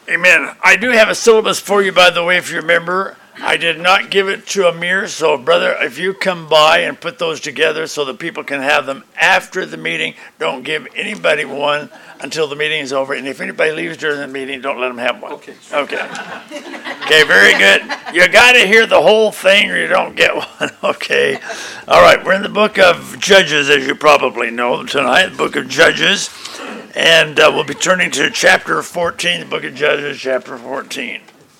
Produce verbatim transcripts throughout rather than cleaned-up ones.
Amen. I do have a syllabus for you, by the way, if you remember. I did not give it to Amir, so brother, if you come by and put those together so that people can have them after the meeting, don't give anybody one until the meeting is over. And if anybody leaves during the meeting, don't let them have one. Okay. Okay. Okay, very good. You got to hear the whole thing or you don't get one. Okay. All right, we're in the book of Judges, as you probably know tonight, the book of Judges. And uh, we'll be turning to chapter fourteen, the book of Judges, chapter fourteen.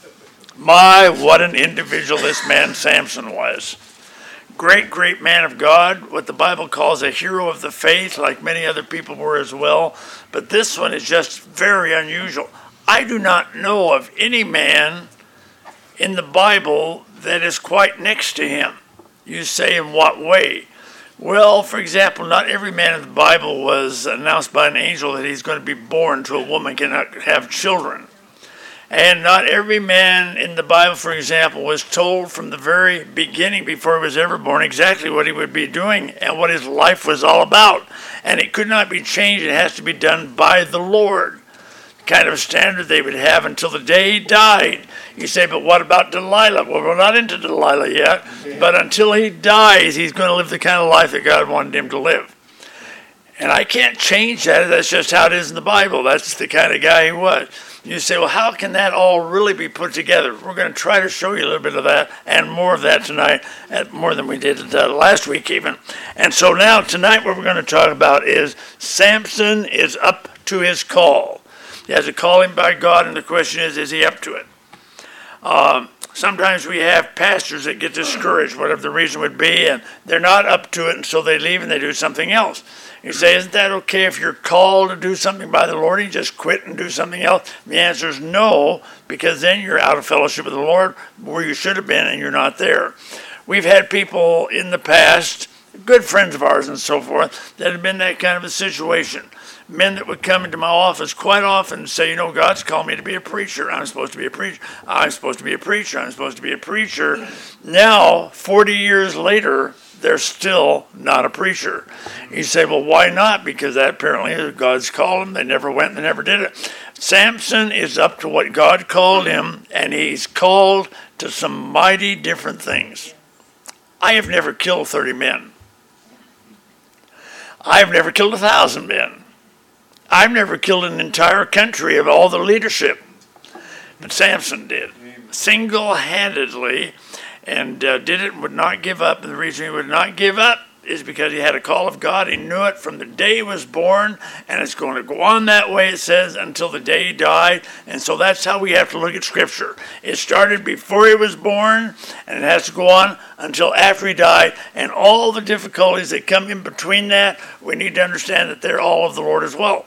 My, what an individual this man Samson was. Great, great man of God, what the Bible calls a hero of the faith, like many other people were as well. But this one is just very unusual. I do not know of any man in the Bible that is quite next to him. You say, in what way? Well, for example, not every man in the Bible was announced by an angel that he's going to be born to a woman, cannot have children. And not every man in the Bible, for example, was told from the very beginning, before he was ever born, exactly what he would be doing and what his life was all about. And it could not be changed. It has to be done by the Lord. The kind of standard they would have until the day he died. You say, but what about Delilah? Well, we're not into Delilah yet. But until he dies, he's going to live the kind of life that God wanted him to live. And I can't change that. That's just how it is in the Bible. That's the kind of guy he was. You say, well, how can that all really be put together? We're going to try to show you a little bit of that and more of that tonight, more than we did uh, last week even. And so now, tonight, what we're going to talk about is Samson is up to his call. He has a calling by God, and the question is, is he up to it? Um, sometimes we have pastors that get discouraged, whatever the reason would be, and they're not up to it, and so they leave and they do something else. You say, isn't that okay if you're called to do something by the Lord, you just quit and do something else? The answer is no, because then you're out of fellowship with the Lord where you should have been and you're not there. We've had people in the past, good friends of ours and so forth, that have been that kind of a situation. Men that would come into my office quite often and say, you know, God's called me to be a preacher. I'm supposed to be a preacher. I'm supposed to be a preacher. I'm supposed to be a preacher. Now, forty years later, they're still not a preacher. You say, well, why not? Because that apparently is God's called them. They never went and they never did it. Samson is up to what God called him, and he's called to some mighty different things. I have never killed thirty men. I've never killed a thousand men. I've never killed an entire country of all the leadership. But Samson did. Single-handedly. And uh, did it, would not give up. And the reason he would not give up is because he had a call of God. He knew it from the day he was born, and it's going to go on that way, it says, until the day he died. And so that's how we have to look at Scripture. It started before he was born, and it has to go on until after he died. And all the difficulties that come in between that, we need to understand that they're all of the Lord as well.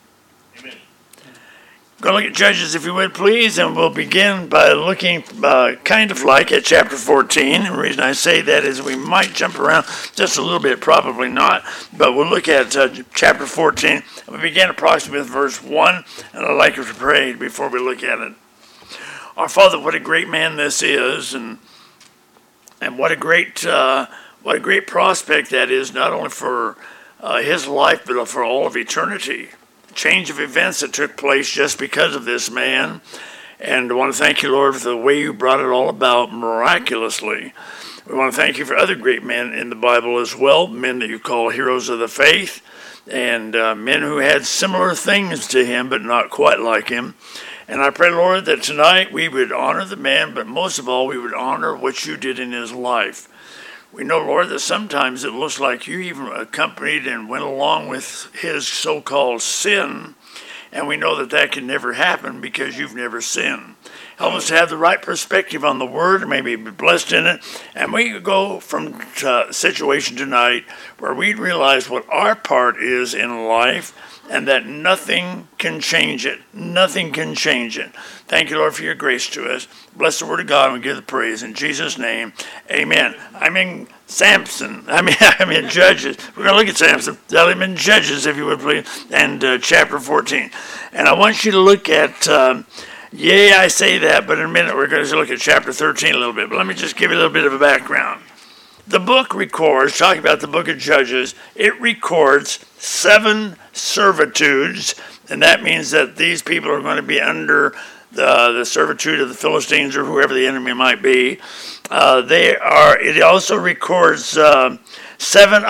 Go look at Judges, if you would, please, and we'll begin by looking uh, kind of like at chapter fourteen. And the reason I say that is we might jump around just a little bit, probably not, but we'll look at uh, chapter fourteen. We begin approximately with verse one, and I'd like you to pray before we look at it. Our Father, what a great man this is, and and what a great uh, what a great prospect that is, not only for uh, his life, but for all of eternity. Change of events that took place just because of this man. And I want to thank you, Lord, for the way you brought it all about miraculously. We want to thank you for other great men in the Bible as well, men that you call heroes of the faith, and uh, men who had similar things to him, but not quite like him. And I pray, Lord, that tonight we would honor the man, but most of all, we would honor what you did in his life. We know, Lord, that sometimes it looks like you even accompanied and went along with his so-called sin, and we know that that can never happen because you've never sinned. Help us to have the right perspective on the word, and maybe be blessed in it, and we go from a situation tonight where we realize what our part is in life, and that nothing can change it. Nothing can change it. Thank you, Lord, for your grace to us. Bless the word of God, and we give the praise. In Jesus' name, amen. I'm in Samson. I mean, I'm in Judges. We're going to look at Samson. I'm in Judges, if you would, please, and uh, chapter fourteen. And I want you to look at, um, yea, I say that, but in a minute we're going to look at chapter thirteen a little bit. But let me just give you a little bit of a background. The book records, talking about the book of Judges, it records seven servitudes, and that means that these people are going to be under uh, the servitude of the Philistines or whoever the enemy might be. Uh, they are. It also records uh, seven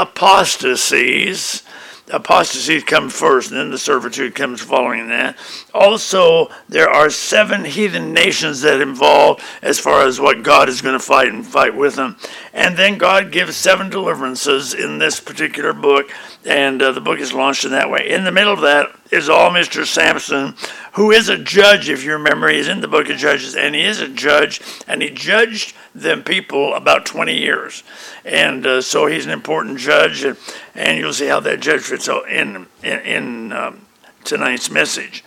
apostasies. Apostasy comes first, and then the servitude comes following that. Also, there are seven heathen nations that involve as far as what God is going to fight and fight with them. And then God gives seven deliverances in this particular book, and uh, the book is launched in that way. In the middle of that is all Mister Samson, who is a judge, if you remember. He's in the book of Judges, and he is a judge, and he judged them people about twenty years. And uh, so he's an important judge, and, and you'll see how that judge fits in, in, in um, tonight's message.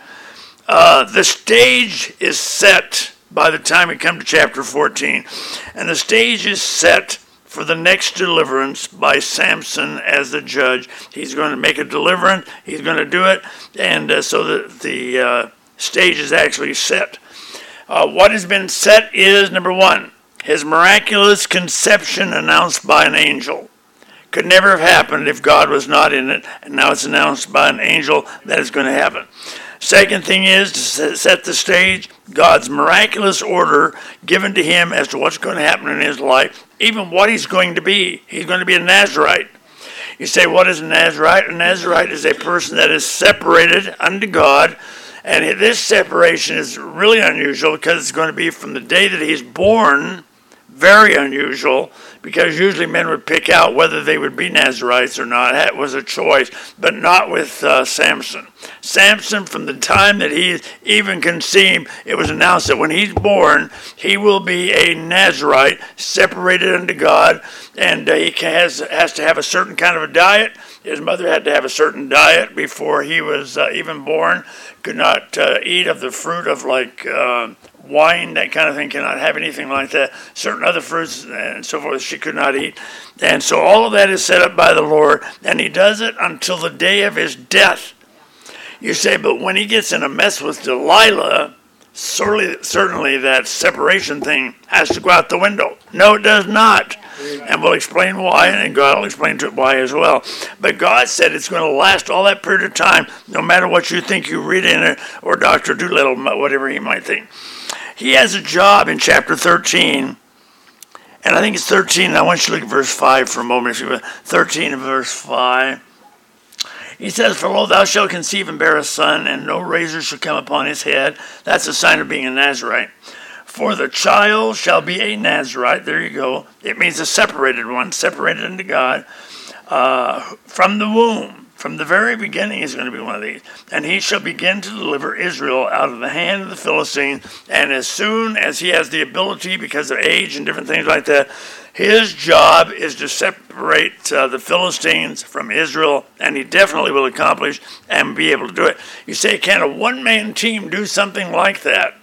Uh, the stage is set by the time we come to chapter fourteen, and the stage is set for the next deliverance by Samson as the judge. He's going to make a deliverance, he's going to do it, and uh, so the, the uh, stage is actually set. Uh, what has been set is, number one, his miraculous conception announced by an angel. Could never have happened if God was not in it, and now it's announced by an angel that it's going to happen. Second thing is to set the stage, God's miraculous order given to him as to what's going to happen in his life, even what he's going to be. He's going to be a Nazirite. You say, what is a Nazirite? A Nazirite is a person that is separated unto God, and this separation is really unusual because it's going to be from the day that he's born. Very unusual, because usually men would pick out whether they would be Nazirites or not. That was a choice, but not with uh, Samson. Samson, from the time that he even conceived, it was announced that when he's born, he will be a Nazirite, separated unto God, and uh, he has, has to have a certain kind of a diet. His mother had to have a certain diet before he was uh, even born. Could not uh, eat of the fruit of like uh, wine, that kind of thing, cannot have anything like that. Certain other fruits and so forth she could not eat. And so all of that is set up by the Lord, and he does it until the day of his death. You say, but when he gets in a mess with Delilah, certainly, certainly that separation thing has to go out the window. No, it does not. And we'll explain why, and God will explain to it why as well. But God said it's going to last all that period of time, no matter what you think you read in it, or Doctor Doolittle, whatever he might think. He has a job in chapter thirteen, and I think it's thirteen, and I want you to look at verse five for a moment, if you will. thirteen and verse five. He says, for lo, thou shalt conceive and bear a son, and no razor shall come upon his head. That's a sign of being a Nazirite. For the child shall be a Nazirite. There you go. It means a separated one, separated unto God. Uh, from the womb, from the very beginning, he's going to be one of these. And he shall begin to deliver Israel out of the hand of the Philistines. And as soon as he has the ability, because of age and different things like that, his job is to separate uh, the Philistines from Israel, and he definitely will accomplish and be able to do it. You say, can a one-man team do something like that?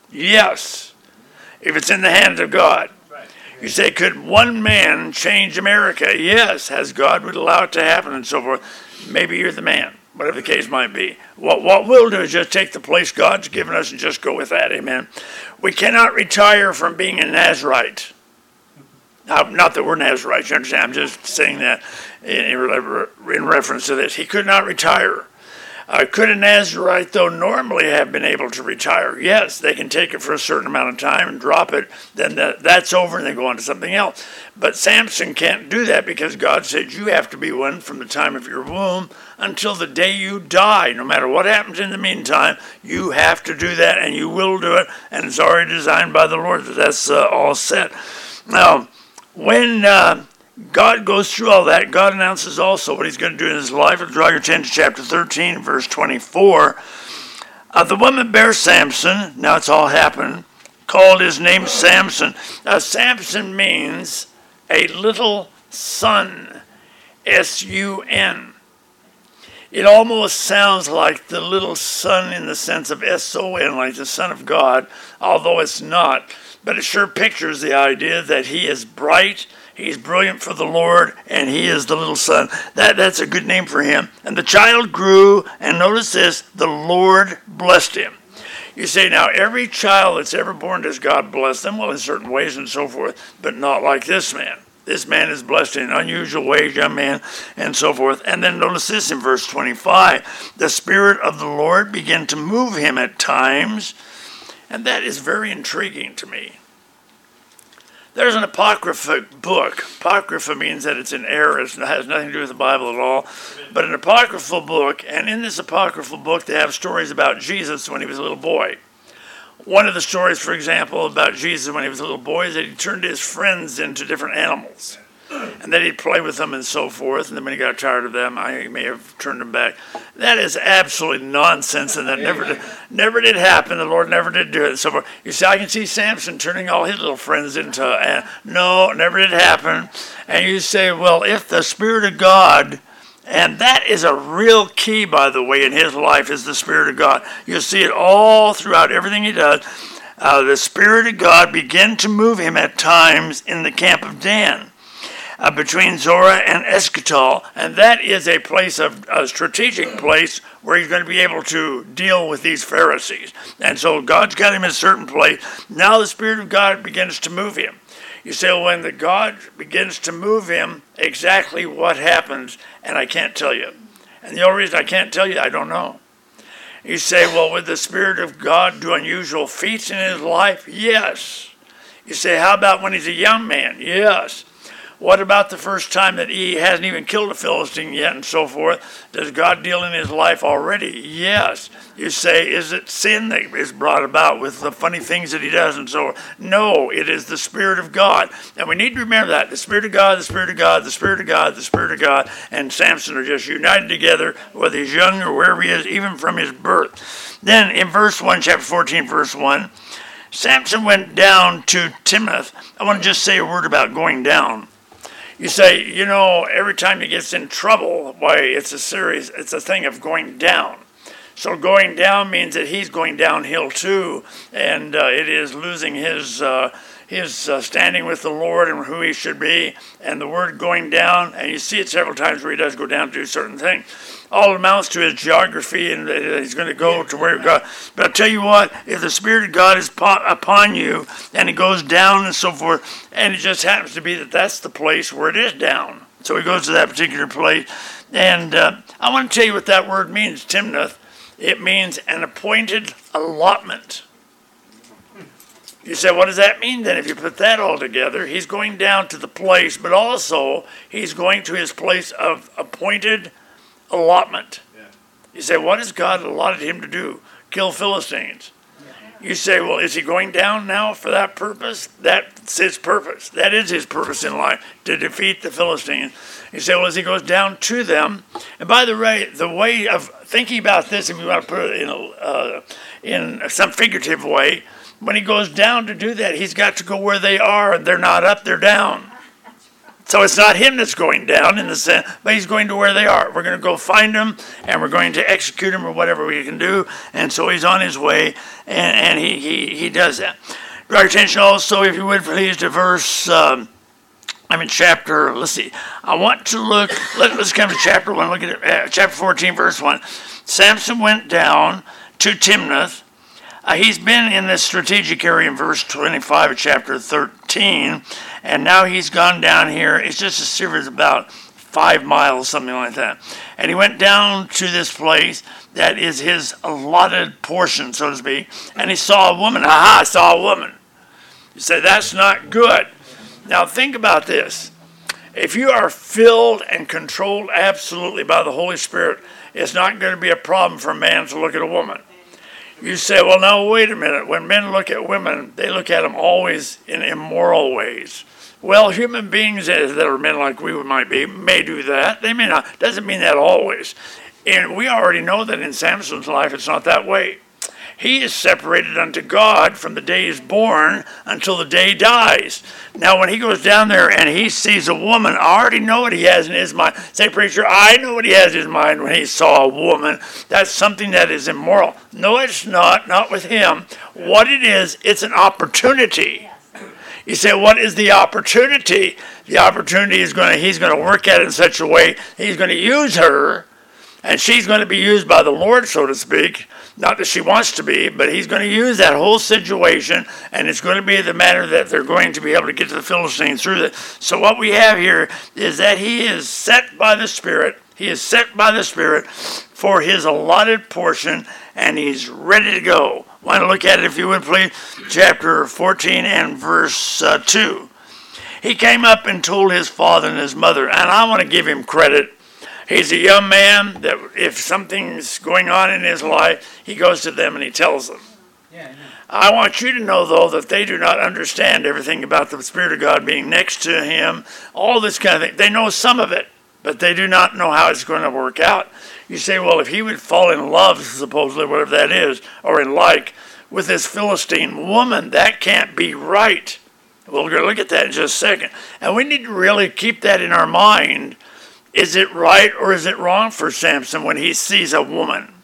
Yes, if it's in the hands of God. You say, could one man change America? Yes, as God would allow it to happen and so forth. Maybe you're the man, whatever the case might be. What, what we'll do is just take the place God's given us and just go with that, amen. We cannot retire from being a Nazirite. Now, not that we're Nazirites, you understand? I'm just saying that in, in reference to this. He could not retire. Uh, could a Nazirite, though, normally have been able to retire? Yes, they can take it for a certain amount of time and drop it. Then that, that's over and they go on to something else. But Samson can't do that because God said you have to be one from the time of your womb until the day you die. No matter what happens in the meantime, you have to do that, and you will do it. And it's already designed by the Lord that that's uh, all set. Now, when uh, God goes through all that, God announces also what he's going to do in his life. I'll draw your attention to chapter thirteen, verse twenty-four. Uh, the woman bare Samson, now it's all happened, called his name Samson. Now, Samson means a little son, S U N. It almost sounds like the little son in the sense of S O N, like the Son of God, although it's not. But it sure pictures the idea that he is bright, he's brilliant for the Lord, and he is the little son. That, that's a good name for him. And the child grew, and notice this, the Lord blessed him. You say, now, every child that's ever born, does God bless them? Well, in certain ways and so forth, but not like this man. This man is blessed in unusual ways, young man, and so forth. And then notice this in verse twenty-five. The Spirit of the Lord began to move him at times, And that is very intriguing to me. There's an apocrypha book. Apocrypha means that it's in error. It has nothing to do with the Bible at all. But an apocryphal book, and in this apocryphal book they have stories about Jesus when he was a little boy. One of the stories, for example, about Jesus when he was a little boy is that he turned his friends into different animals. And then he'd play with them and so forth. And then when he got tired of them, I may have turned them back. That is absolutely nonsense, and that never did, never did happen. The Lord never did do it. And so forth. You see, I can see Samson turning all his little friends into, uh, no, never did happen. And you say, well, if the Spirit of God, and that is a real key, by the way, in his life, is the Spirit of God. You'll see it all throughout everything he does. Uh, the Spirit of God began to move him at times in the camp of Dan. Uh, between Zorah and Eschatal, and that is a place of a strategic place where he's going to be able to deal with these Pharisees. And so God's got him in a certain place. Now the Spirit of God begins to move him. You say, well, when the God begins to move him, exactly what happens? And I can't tell you. And the only reason I can't tell you, I don't know. You say, well, would the Spirit of God do unusual feats in his life? Yes. You say, how about when he's a young man? Yes. What about the first time that he hasn't even killed a Philistine yet and so forth? Does God deal in his life already? Yes. You say, is it sin that is brought about with the funny things that he does and so forth? No, it is the Spirit of God. And we need to remember that. The Spirit of God, the Spirit of God, the Spirit of God, the Spirit of God, and Samson are just united together, whether he's young or wherever he is, even from his birth. Then in verse one, chapter fourteen, verse one, Samson went down to Timnath. I want to just say a word about going down. You say, you know, every time he gets in trouble, why, it's a series, it's a thing of going down. So going down means that he's going downhill too, and uh, it is losing his uh, his uh, standing with the Lord and who he should be. And the word going down, and you see it several times where he does go down to do certain things. All amounts to his geography, and he's going to go to where God. But I'll tell you what, if the Spirit of God is upon you, and it goes down and so forth, and it just happens to be that that's the place where it is down. So he goes to that particular place. And uh, I want to tell you what that word means, Timnath. It means an appointed allotment. You say, what does that mean then? If you put that all together, he's going down to the place, but also he's going to his place of appointed allotment. Yeah. You say, what has God allotted him to do? Kill Philistines. Yeah. You say, well, is he going down now for that purpose? That's his purpose. That is his purpose in life, to defeat the Philistines. You say, well, as he goes down to them, and by the way, the way of thinking about this, if you want to put it in, a, uh, in some figurative way, when he goes down to do that, he's got to go where they are, and they're not up, they're down. So it's not him that's going down in the sense, but he's going to where they are. We're going to go find them, and we're going to execute him or whatever we can do. And so he's on his way, and, and he, he, he does that. Draw your attention also, if you would, please, to verse, um, I'm in chapter, let's see. I want to look, let, let's come to chapter one, look at it, uh, chapter fourteen, verse one. Samson went down to Timnath. Uh, he's been in this strategic area in verse twenty-five of chapter thirteen, and now he's gone down here. It's just a series of about five miles, something like that. And he went down to this place that is his allotted portion, so to speak, and he saw a woman. Aha, I saw a woman. You say, that's not good. Now think about this. If you are filled and controlled absolutely by the Holy Spirit, it's not going to be a problem for a man to look at a woman. You say, well, now, wait a minute. When men look at women, they look at them always in immoral ways. Well, human beings that are men like we might be may do that. They may not. Doesn't mean that always. And we already know that in Samson's life, it's not that way. He is separated unto God from the day he's born until the day he dies. Now, when he goes down there and he sees a woman, I already know what he has in his mind. Say, preacher, I know what he has in his mind when he saw a woman. That's something that is immoral. No, it's not. Not with him. What it is, it's an opportunity. You say, what is the opportunity? The opportunity is going to, he's going to work at it in such a way, he's going to use her, and she's going to be used by the Lord, so to speak. Not that she wants to be, but he's going to use that whole situation, and it's going to be the manner that they're going to be able to get to the Philistines through that. So what we have here is that he is set by the Spirit. He is set by the Spirit for his allotted portion, and he's ready to go. Want to look at it if you would, please? Chapter fourteen and verse uh, two. He came up and told his father and his mother, and I want to give him credit. He's a young man that if something's going on in his life, he goes to them and he tells them. Yeah, I want you to know, though, that they do not understand everything about the Spirit of God being next to him, all this kind of thing. They know some of it, but they do not know how it's going to work out. You say, well, if he would fall in love, supposedly, whatever that is, or in like, with this Philistine woman, that can't be right. Well, we're going to look at that in just a second. And we need to really keep that in our mind. Is it right or is it wrong for Samson when he sees a woman?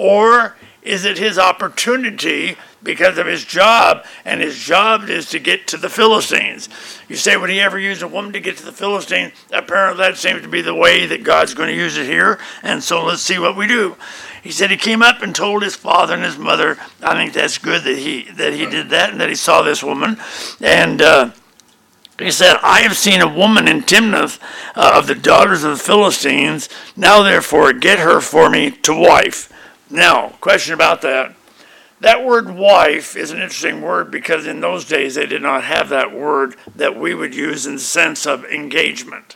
Or is it his opportunity because of his job, and his job is to get to the Philistines? You say, would he ever use a woman to get to the Philistines? Apparently that seems to be the way that God's going to use it here, and so let's see what we do. He said he came up and told his father and his mother. I think that's good that he that he did that and that he saw this woman. And uh, he said, I have seen a woman in Timnath uh, of the daughters of the Philistines. Now therefore get her for me to wife. Now, question about that. That word wife is an interesting word because in those days they did not have that word that we would use in the sense of engagement.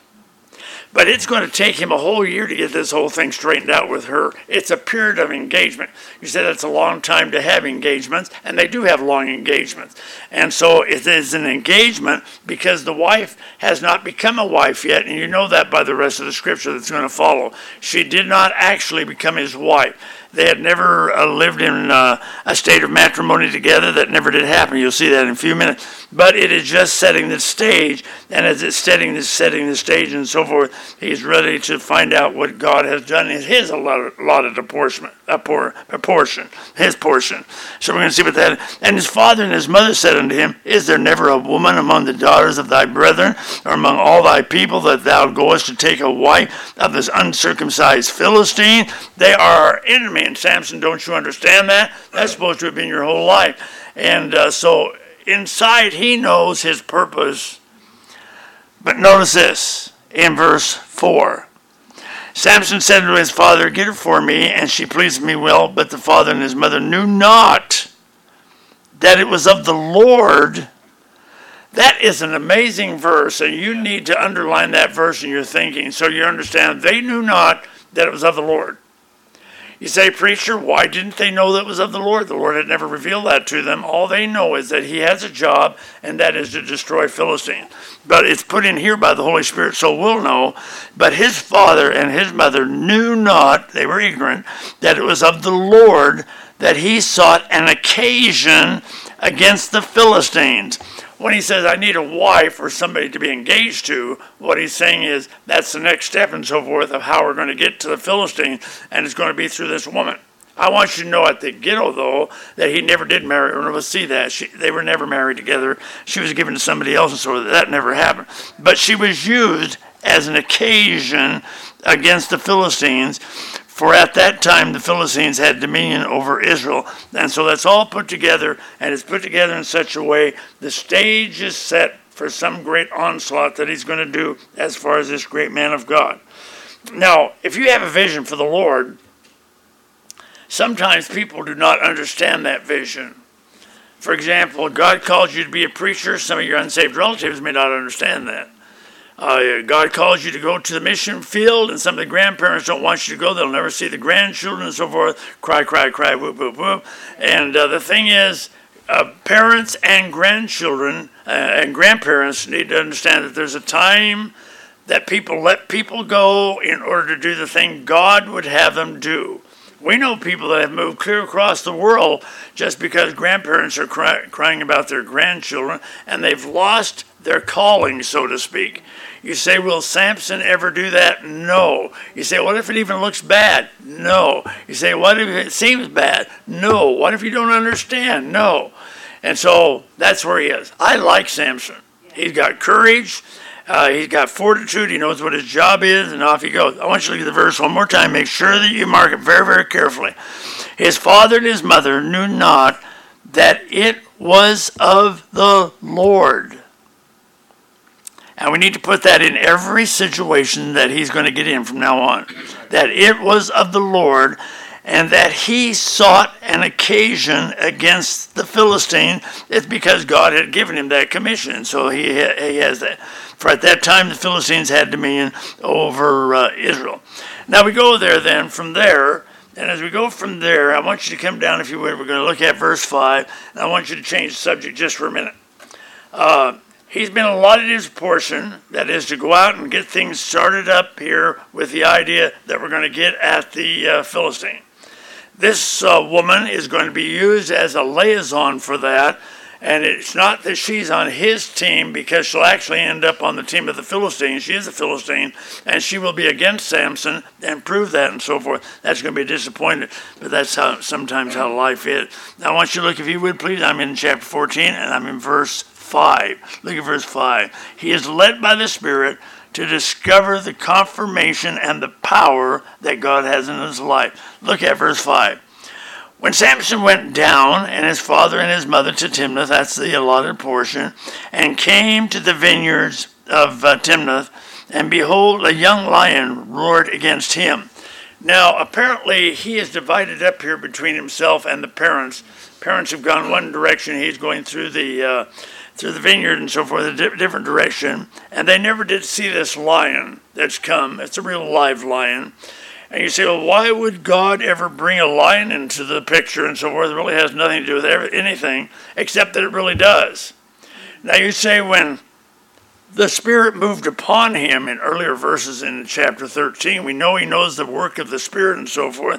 But it's going to take him a whole year to get this whole thing straightened out with her. It's a period of engagement. You said it's a long time to have engagements, and they do have long engagements. And so it is an engagement because the wife has not become a wife yet, and you know that by the rest of the scripture that's going to follow. She did not actually become his wife. They had never uh, lived in uh, a state of matrimony together. That never did happen. You'll see that in a few minutes. But it is just setting the stage, and as it's setting the, setting the stage and so forth, he's ready to find out what God has done in his allotted apportionment, a portion, his portion. So we're going to see what that is. And his father and his mother said unto him, Is there never a woman among the daughters of thy brethren, or among all thy people, that thou goest to take a wife of this uncircumcised Philistine? They are our enemy. And Samson, don't you understand that? That's supposed to have been your whole life. And uh, so inside he knows his purpose. But notice this in verse four. Samson said to his father, Get her for me, and she pleased me well. But the father and his mother knew not that it was of the Lord. That is an amazing verse, and you need to underline that verse in your thinking so you understand they knew not that it was of the Lord. You say, preacher, why didn't they know that it was of the Lord? The Lord had never revealed that to them. All they know is that he has a job, and that is to destroy Philistines. But it's put in here by the Holy Spirit, so we'll know. But his father and his mother knew not, they were ignorant, that it was of the Lord that he sought an occasion against the Philistines. When he says, I need a wife or somebody to be engaged to, what he's saying is that's the next step and so forth of how we're going to get to the Philistine, and it's going to be through this woman. I want you to know at the ghetto, though, that he never did marry her. We'll see that. She, they were never married together. She was given to somebody else, and so that never happened. But she was used as an occasion against the Philistines. For at that time, the Philistines had dominion over Israel. And so that's all put together, and it's put together in such a way the stage is set for some great onslaught that he's going to do as far as this great man of God. Now, if you have a vision for the Lord, sometimes people do not understand that vision. For example, God calls you to be a preacher. Some of your unsaved relatives may not understand that. Uh, God calls you to go to the mission field, and some of the grandparents don't want you to go. They'll never see the grandchildren and so forth. Cry, cry, cry, whoop, whoop, whoop. And uh, the thing is, uh, parents and grandchildren uh, and grandparents need to understand that there's a time that people let people go in order to do the thing God would have them do. We know people that have moved clear across the world just because grandparents are cry, crying about their grandchildren, and they've lost their calling, so to speak. You say, will Samson ever do that? No. You say, what if it even looks bad? No. You say, what if it seems bad? No. What if you don't understand? No. And so that's where he is. I like Samson. He's got courage. Uh, he's got fortitude. He knows what his job is, and off he goes. I want you to look at the verse one more time. Make sure that you mark it very, very carefully. His father and his mother knew not that it was of the Lord. And we need to put that in every situation that he's going to get in from now on. That it was of the Lord. and that he sought an occasion against the Philistine. It's because God had given him that commission. So he, ha- he has that. For at that time, the Philistines had dominion over uh, Israel. Now we go there then, from there, and as we go from there, I want you to come down, if you would. We're going to look at verse five, and I want you to change the subject just for a minute. Uh, he's been allotted his portion, that is to go out and get things started up here with the idea that we're going to get at the uh, Philistine. This uh, woman is going to be used as a liaison for that, and it's not that she's on his team, because she'll actually end up on the team of the Philistines. She is a Philistine, and she will be against Samson and prove that and so forth. That's going to be disappointed, but that's how sometimes how life is. Now I want you to look, if you would please. I'm in chapter fourteen, and I'm in verse five. Look at verse five. He is led by the Spirit to discover the confirmation and the power that God has in his life. Look at verse five. When Samson went down, and his father and his mother, to Timnath, that's the allotted portion, and came to the vineyards of uh, Timnath, and behold, a young lion roared against him. Now, apparently, he is divided up here between himself and the parents. Parents have gone one direction. He's going through the uh, through the vineyard and so forth, a di- different direction. And they never did see this lion that's come. It's a real live lion. And you say, well, why would God ever bring a lion into the picture and so forth? It really has nothing to do with every, anything, except that it really does. Now you say, when the Spirit moved upon him in earlier verses in chapter thirteen, we know he knows the work of the Spirit and so forth.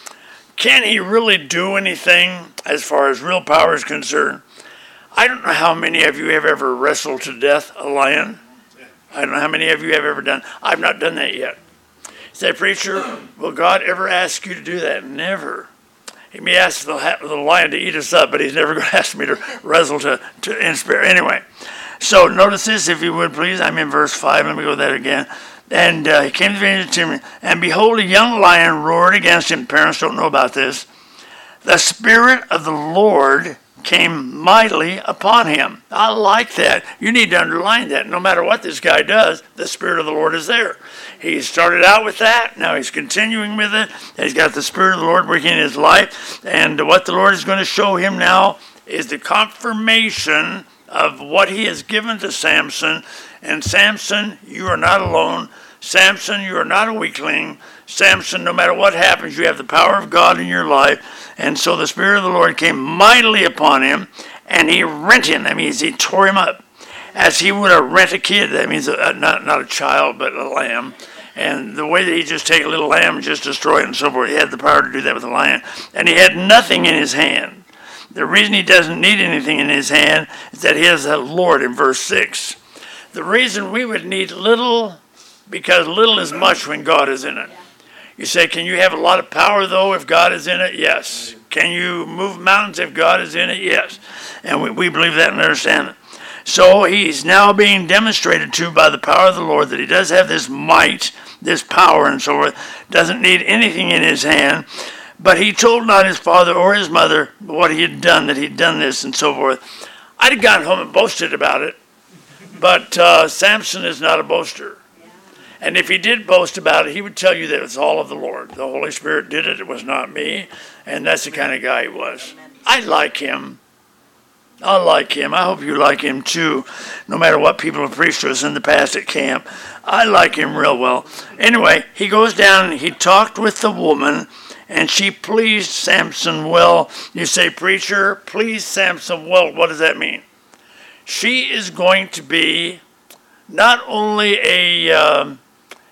Can he really do anything as far as real power is concerned? I don't know how many of you have ever wrestled to death a lion. I don't know how many of you have ever done. I've not done that yet. Say, preacher, will God ever ask you to do that? Never. He may ask the, the lion to eat us up, but he's never going to ask me to wrestle to, to in spirit. Anyway, so notice this, if you would, please. I'm in verse five. Let me go there again. And uh, he came to the vineyard of Timnath, and behold, a young lion roared against him. Parents don't know about this. The Spirit of the Lord came mightily upon him. I like that. You need to underline that. No matter what this guy does, the Spirit of the Lord is there. He started out with that. Now he's continuing with it. He's got the Spirit of the Lord working in his life. And what the Lord is going to show him now is the confirmation of what he has given to Samson. And Samson, you are not alone. Samson, you are not a weakling. Samson, no matter what happens, you have the power of God in your life. And so the Spirit of the Lord came mightily upon him, and he rent him. That means he tore him up, as he would have rent a kid. That means a, not, not a child, but a lamb. And the way that he just take a little lamb and just destroy it and so forth, he had the power to do that with a lion. And he had nothing in his hand. The reason he doesn't need anything in his hand is that he has the Lord in verse six. The reason we would need little, because little is much when God is in it. You say, can you have a lot of power, though, if God is in it? Yes. Can you move mountains if God is in it? Yes. And we, we believe that and understand it. So he's now being demonstrated to by the power of the Lord that he does have this might, this power and so forth, doesn't need anything in his hand. But he told not his father or his mother what he had done, that he'd done this and so forth. I'd have gone home and boasted about it. But uh, Samson is not a boaster. And if he did boast about it, he would tell you that it's all of the Lord. The Holy Spirit did it. It was not me. And that's the kind of guy he was. I like him. I like him. I hope you like him too, no matter what people have preached to us in the past at camp. I like him real well. Anyway, he goes down and he talked with the woman, and she pleased Samson well. You say, preacher, please Samson well. What does that mean? She is going to be not only a... Um,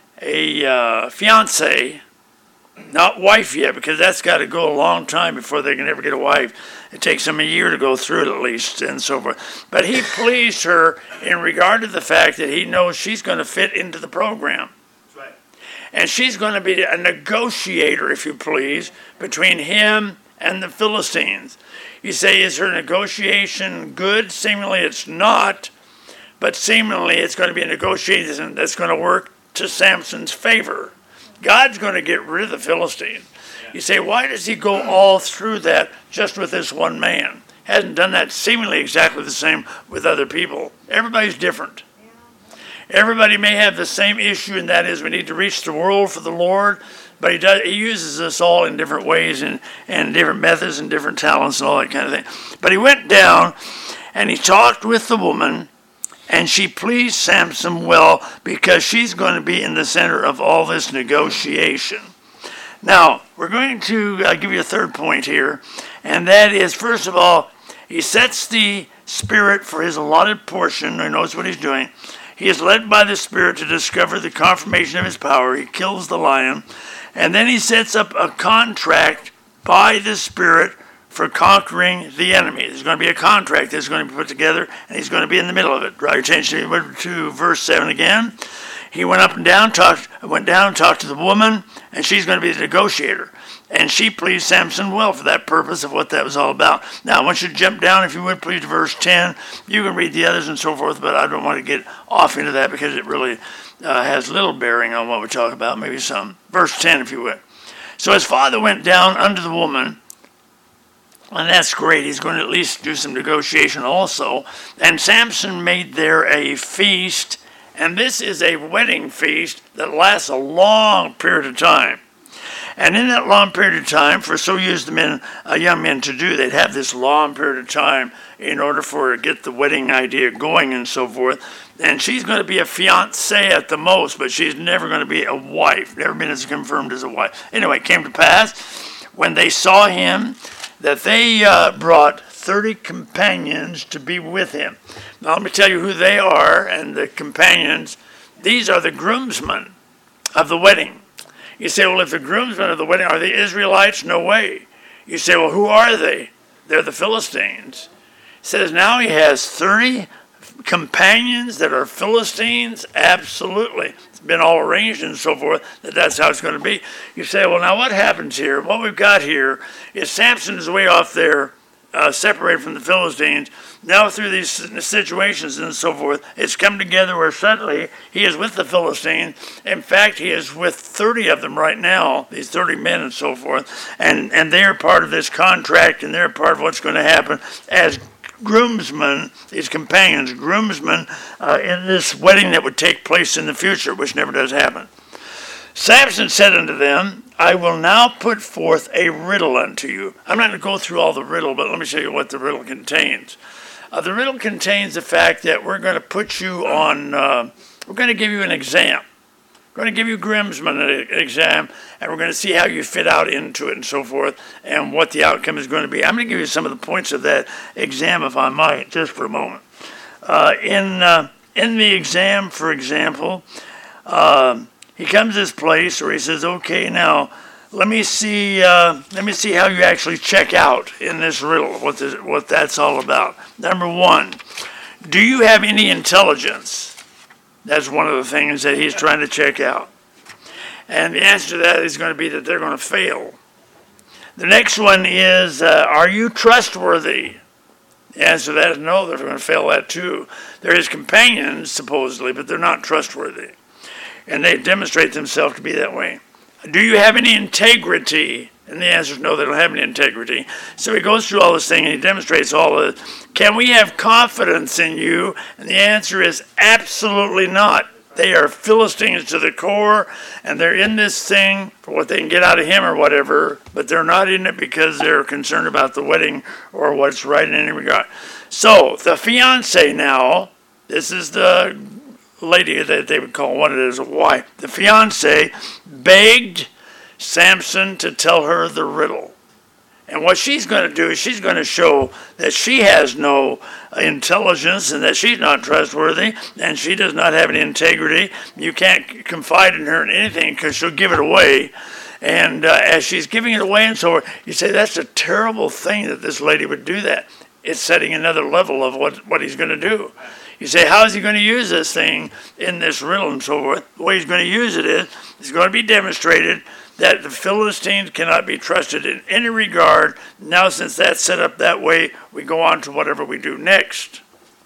a uh, fiance, not wife yet, because that's got to go a long time before they can ever get a wife. It takes them a year to go through it at least, and so forth. But he pleased her in regard to the fact that he knows she's going to fit into the program. That's right. And she's going to be a negotiator, if you please, between him and the Philistines. You say, is her negotiation good? Seemingly it's not, but seemingly it's going to be a negotiation that's going to work to Samson's favor. God's going to get rid of the Philistine. You say, why does he go all through that just with this one man? Hasn't done that seemingly exactly the same with other people. Everybody's different. Everybody may have the same issue, and that is we need to reach the world for the Lord. But he does, he uses us all in different ways and, and different methods and different talents and all that kind of thing. But he went down and he talked with the woman, and she pleased Samson well because she's going to be in the center of all this negotiation. Now, we're going to uh, give you a third point here, and that is, first of all, he sets the Spirit for his allotted portion. He knows what he's doing. He is led by the Spirit to discover the confirmation of his power. He kills the lion. And then he sets up a contract by the Spirit for conquering the enemy. There's going to be a contract that's going to be put together, and he's going to be in the middle of it. Draw your attention to verse seven again. He went up and down, talked, went down, talked to the woman, and she's going to be the negotiator. And she pleased Samson well for that purpose of what that was all about. Now, I want you to jump down, if you would, please, to verse ten. You can read the others and so forth, but I don't want to get off into that because it really uh, has little bearing on what we talk about, maybe some. Verse ten, if you would. So his father went down unto the woman, and that's great. He's going to at least do some negotiation also. And Samson made there a feast, and this is a wedding feast that lasts a long period of time. And in that long period of time, for so used the men, uh, young men to do, they'd have this long period of time in order for to get the wedding idea going and so forth. And she's going to be a fiancée at the most, but she's never going to be a wife, never been as confirmed as a wife. Anyway, it came to pass when they saw him that they uh, brought thirty companions to be with him. Now let me tell you who they are, and the companions, these are the groomsmen of the wedding. You say, well, if the groomsmen of the wedding are the Israelites, no way. You say, well, who are they? They're the Philistines. It says now he has thirty companions that are Philistines? Absolutely. It's been all arranged and so forth that that's how it's going to be. You say, well, now what happens here? What we've got here is Samson is way off there, uh, separated from the Philistines. Now through these situations and so forth, it's come together where suddenly he is with the Philistines. In fact, he is with thirty of them right now, these thirty men and so forth, and, and they're part of this contract, and they're part of what's going to happen as groomsmen, these companions, groomsmen uh, in this wedding that would take place in the future, which never does happen. Samson said unto them, I will now put forth a riddle unto you. I'm not going to go through all the riddle, but let me show you what the riddle contains. Uh, the riddle contains the fact that we're going to put you on, uh, we're going to give you an exam. We're going to give you groomsmen an exam, and we're going to see how you fit out into it and so forth, and what the outcome is going to be. I'm going to give you some of the points of that exam, if I might, just for a moment. Uh, in uh, in the exam, for example, uh, he comes to this place where he says, okay, now, let me see uh, let me see how you actually check out in this riddle, what, this, what that's all about. Number one, do you have any intelligence? That's one of the things that he's trying to check out. And the answer to that is going to be that they're going to fail. The next one is, uh, are you trustworthy? The answer to that is no, they're going to fail that too. They're his companions, supposedly, but they're not trustworthy. And they demonstrate themselves to be that way. Do you have any integrity? And the answer is no, they don't have any integrity. So he goes through all this thing and he demonstrates all of it. Can we have confidence in you? And the answer is absolutely not. They are Philistines to the core, and they're in this thing for what they can get out of him or whatever, but they're not in it because they're concerned about the wedding or what's right in any regard. So the fiancé now, this is the lady that they would call one of it as a wife. The fiancé begged Samson to tell her the riddle. And what she's going to do is she's going to show that she has no intelligence and that she's not trustworthy and she does not have any integrity. You can't confide in her in anything because she'll give it away. And uh, as she's giving it away and so forth, you say that's a terrible thing that this lady would do that. It's setting another level of what, what he's going to do. You say, how is he going to use this thing in this riddle and so forth? The way he's going to use it is, it's going to be demonstrated that the Philistines cannot be trusted in any regard. Now, since that's set up that way, we go on to whatever we do next.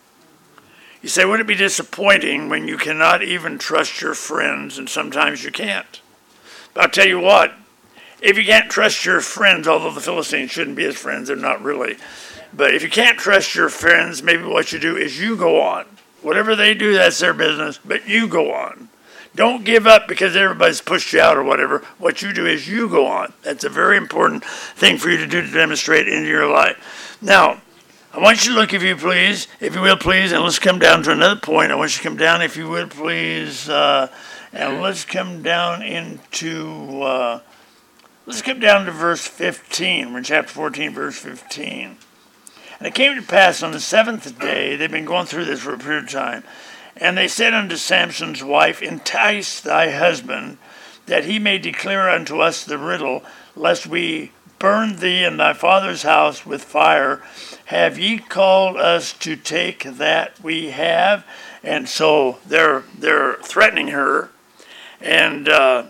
You say, wouldn't it be disappointing when you cannot even trust your friends, and sometimes you can't? But I'll tell you what, if you can't trust your friends, although the Philistines shouldn't be his friends, they're not really, but if you can't trust your friends, maybe what you do is you go on. Whatever they do, that's their business, but you go on. Don't give up because everybody's pushed you out or whatever. What you do is you go on. That's a very important thing for you to do to demonstrate in your life. Now, I want you to look, if you please, if you will, please, and let's come down to another point. I want you to come down, if you would, please, uh, and let's come down into, uh, let's come down to verse fifteen. We're in chapter fourteen, verse fifteen. And it came to pass on the seventh day, they've been going through this for a period of time, and they said unto Samson's wife, entice thy husband, that he may declare unto us the riddle, lest we burn thee and thy father's house with fire. Have ye called us to take that we have? And so they're they're threatening her. And uh,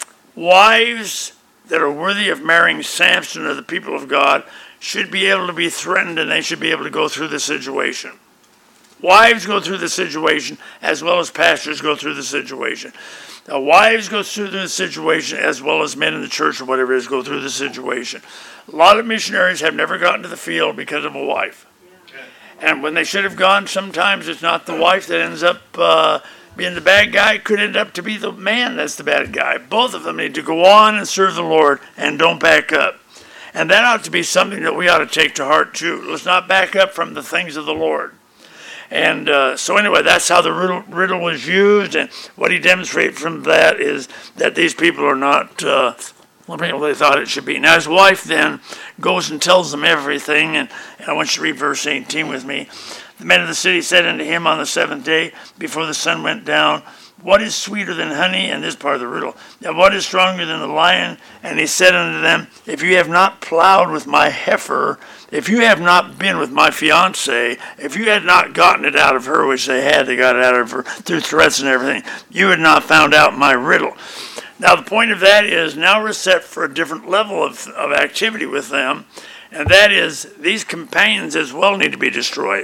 wives that are worthy of marrying Samson or the people of God should be able to be threatened, and they should be able to go through the situation. Wives go through the situation as well as pastors go through the situation. Now, wives go through the situation as well as men in the church or whatever it is go through the situation. A lot of missionaries have never gotten to the field because of a wife. And when they should have gone, sometimes it's not the wife that ends up uh, being the bad guy. It could end up to be the man that's the bad guy. Both of them need to go on and serve the Lord and don't back up. And that ought to be something that we ought to take to heart too. Let's not back up from the things of the Lord. And uh, so anyway, that's how the riddle, riddle was used, and what he demonstrated from that is that these people are not uh, what they thought it should be. Now his wife then goes and tells them everything, and, and I want you to read verse eighteen with me. The men of the city said unto him on the seventh day, before the sun went down, what is sweeter than honey? And this part of the riddle. Now what is stronger than the lion? And he said unto them, if you have not plowed with my heifer, if you have not been with my fiancée, if you had not gotten it out of her, which they had, they got it out of her through threats and everything, you had not found out my riddle. Now the point of that is now we're set for a different level of, of activity with them, and that is these companions as well need to be destroyed.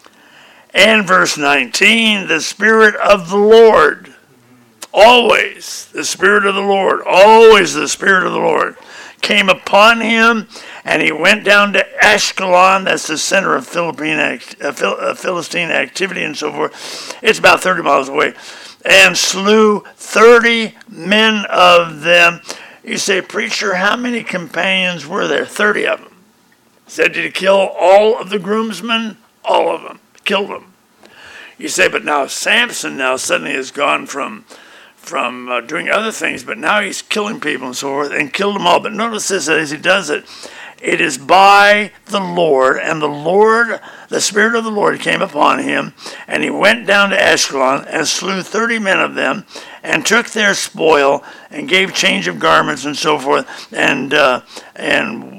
And verse nineteen, the Spirit of the Lord, always the Spirit of the Lord, always the Spirit of the Lord, came upon him, and he went down to Ashkelon, that's the center of Philippine act, uh, Phil, uh, Philistine activity and so forth. It's about thirty miles away, and slew thirty men of them. You say, preacher, how many companions were there? thirty of them. He said, did he kill all of the groomsmen? All of them. Killed them. You say, but now Samson now suddenly has gone from from uh, doing other things, but now he's killing people and so forth, and killed them all. But notice this, as he does it, it is by the Lord, and the Lord, the Spirit of the Lord came upon him, and he went down to Ashkelon and slew thirty men of them, and took their spoil, and gave change of garments and so forth, and uh, and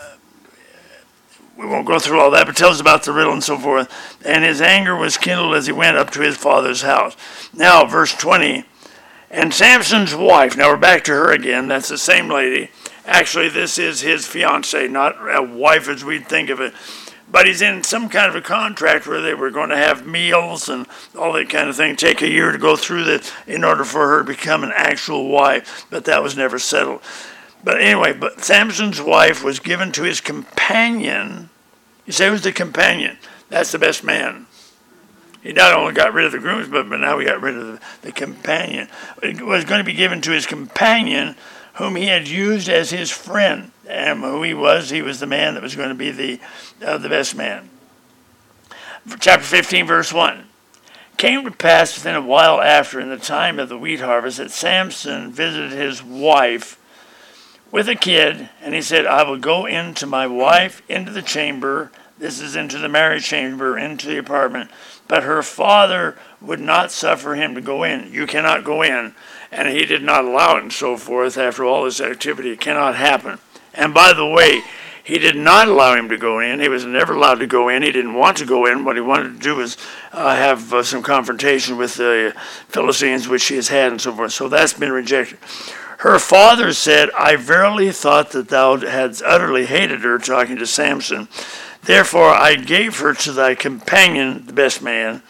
we won't go through all that, but tells us about the riddle and so forth. And his anger was kindled as he went up to his father's house. Now, verse twenty, and Samson's wife, now we're back to her again, that's the same lady. Actually, this is his fiancée, not a wife as we'd think of it. But he's in some kind of a contract where they were going to have meals and all that kind of thing, take a year to go through that in order for her to become an actual wife. But that was never settled. But anyway, but Samson's wife was given to his companion. You say, who's the companion? That's the best man. He not only got rid of the grooms, but, but now we got rid of the, the companion. It was going to be given to his companion, whom he had used as his friend. And who he was, he was the man that was going to be the, uh, the best man. Chapter fifteen, verse one. Came to pass within a while after, in the time of the wheat harvest, that Samson visited his wife with a kid, and he said, I will go into my wife, into the chamber. This is into the marriage chamber, into the apartment. But her father would not suffer him to go in. You cannot go in. And he did not allow it and so forth. After all this activity, it cannot happen. And by the way, he did not allow him to go in. He was never allowed to go in. He didn't want to go in. What he wanted to do was uh, have uh, some confrontation with the Philistines, which he has had and so forth. So that's been rejected. Her father said, I verily thought that thou hadst utterly hated her, talking to Samson. Therefore I gave her to thy companion, the best man.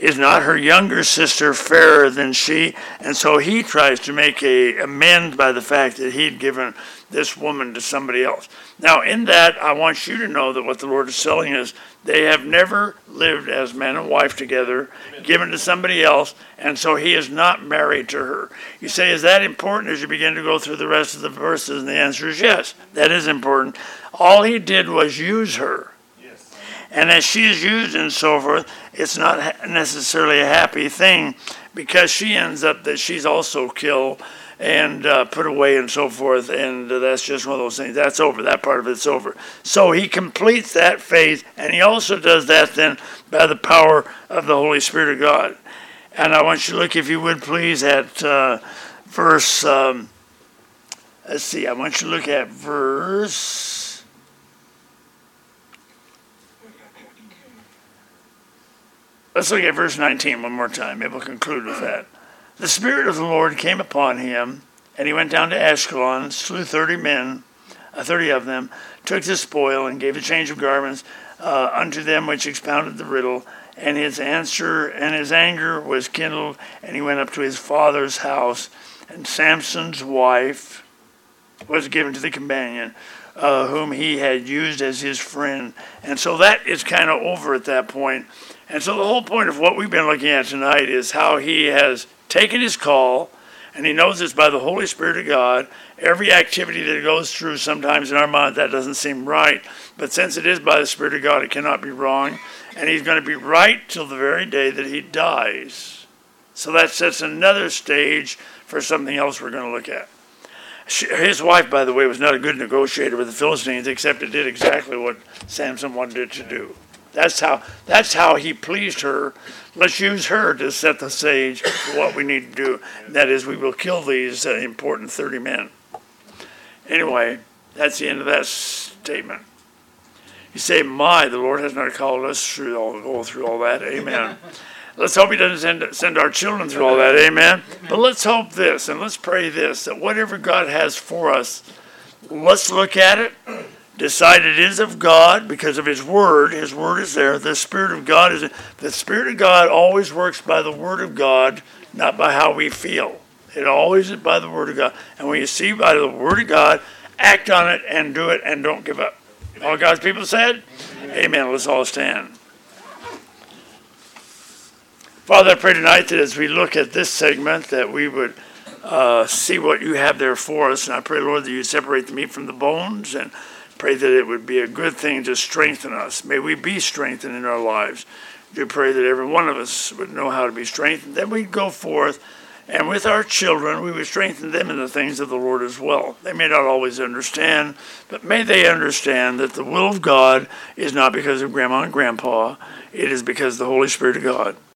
Is not her younger sister fairer than she? And so he tries to make a amend by the fact that he'd given this woman to somebody else. Now, in that, I want you to know that what the Lord is telling us, they have never lived as man and wife together, given to somebody else, and so he is not married to her. You say, is that important as you begin to go through the rest of the verses? And the answer is yes, that is important. All he did was use her. And as she is used and so forth, it's not necessarily a happy thing, because she ends up that she's also killed and uh, put away and so forth, and uh, that's just one of those things. That's over. That part of it's over. So he completes that phase, and he also does that then by the power of the Holy Spirit of God. And I want you to look, if you would please, at uh, verse, um, let's see, I want you to look at verse... Let's look at verse nineteen one more time. Maybe we'll conclude with that. The Spirit of the Lord came upon him, and he went down to Ashkelon, slew thirty men, uh, thirty of them, took the spoil, and gave a change of garments uh, unto them which expounded the riddle. And his answer and his anger was kindled, and he went up to his father's house. And Samson's wife was given to the companion, uh, whom he had used as his friend. And so that is kind of over at that point. And so the whole point of what we've been looking at tonight is how he has taken his call, and he knows it's by the Holy Spirit of God. Every activity that goes through, sometimes in our mind that doesn't seem right, but since it is by the Spirit of God, it cannot be wrong. And he's going to be right till the very day that he dies. So that sets another stage for something else we're going to look at. She, his wife, by the way, was not a good negotiator with the Philistines, except it did exactly what Samson wanted it to do. That's how that's how he pleased her. Let's use her to set the stage for what we need to do. That is, we will kill these uh, important thirty men. Anyway, that's the end of that statement. You say, my, the Lord has not called us through all, go through all that. Amen. Let's hope he doesn't send, send our children through all that. Amen. But let's hope this, and let's pray this, that whatever God has for us, let's look at it. Decide it is of God because of his word. His word is there. The Spirit of God is the Spirit of God always works by the word of God, not by how we feel. It always is by the word of God. And when you see by the word of God, act on it and do it and don't give up. All God's people said? Amen. Amen. Let's all stand. Father, I pray tonight that as we look at this segment that we would uh, see what you have there for us. And I pray, Lord, that you separate the meat from the bones, and pray that it would be a good thing to strengthen us. May we be strengthened in our lives. We pray that every one of us would know how to be strengthened. Then we'd go forth, and with our children, we would strengthen them in the things of the Lord as well. They may not always understand, but may they understand that the will of God is not because of grandma and grandpa. It is because of the Holy Spirit of God.